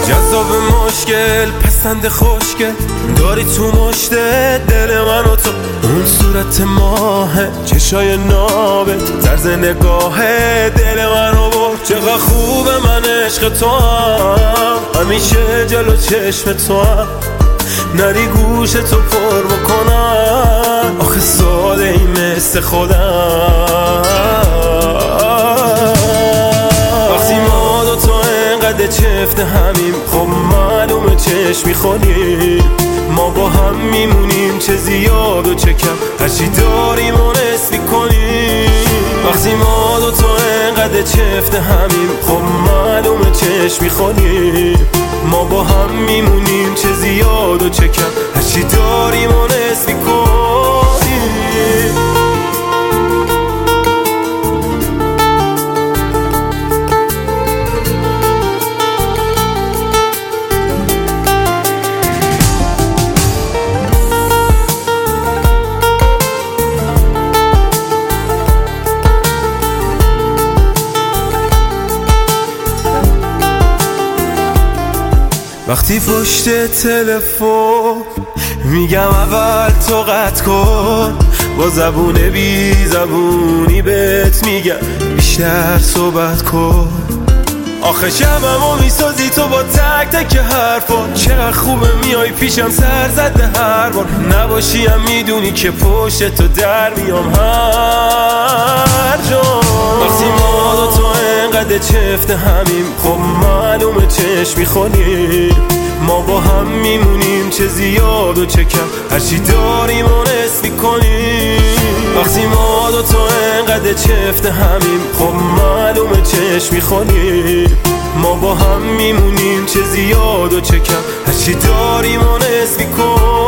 جذاب مشکل پسند خوشگل داری تو مشت دل من و تو، اون صورت ماهه چشای نابت طرز نگاه دل منو برد. چقدر خوبه من عشق تو هم، همیشه جلو چشم تو هم، نری گوش تو پر بکنم، آخه ساده ای مثل خودم. وقتی ما دو تا انقدر چفت همیم، خب معلومه چشم میخونیم، ما با هم میمونیم، چه زیاد و چه کم، هرچی داریم و نصف میکنیم. وقتی ما دو تا انقدر چفت همیم، خب معلومه چشم میخونیم، ما با هم میمونیم، چه زیاد و چه کم، هرچی داریم و نصف میکنیم. وقتی پشت تلفن میگم اول تو قطع کن، با زبون بی زبونی بهت میگم بیشتر صحبت کن. آخه شبمو میسازی تو با تک تک حرفا، چقدر خوبه میای پیشم سر زده هر بار، نباشی هم میدونی که پشت تو در میام هر جا. وقتی ما دو تا انقدر چفت همیم، خب معلومه چشم میخونیم، ما با هم میمونیم، چه زیاد و چه کم، هرچی داریم و نصف میکنیم. وقتی ما دو تا انقدر چفت همیم، خب معلومه چشم میخونیم، ما با هم میمونیم، چه زیاد و چه کم، هرچی داریم و نصف میکنیم.